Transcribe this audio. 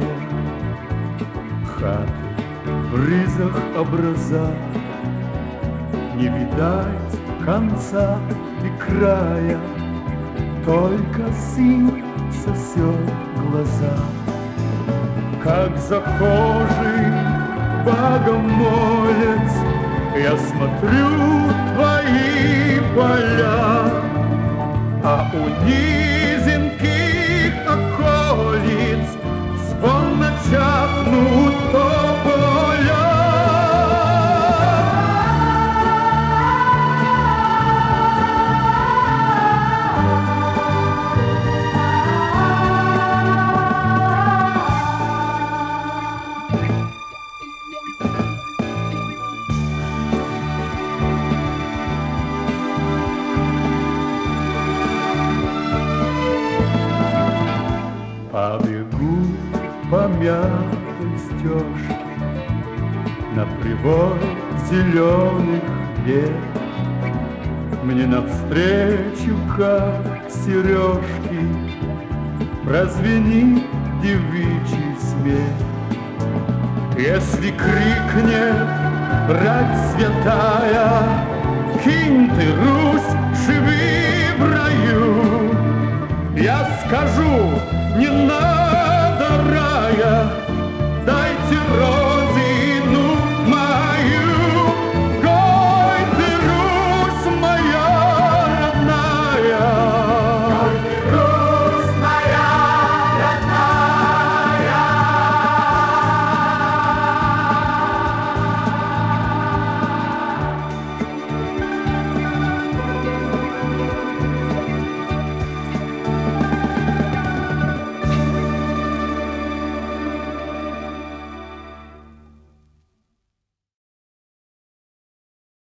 Хаты в ризах образа, не видать конца и края, только сын сосет глаза. Как захожий богомолец, я смотрю твои поля, а у низеньких околиц звонно чахнут тополя. Побегу по мятой стежке на привой зеленых век. Мне навстречу, как сережки, прозвенит девичий смех. Если крикнет рать святая, кинь ты, Русь, живи в раю, я скажу, не надо.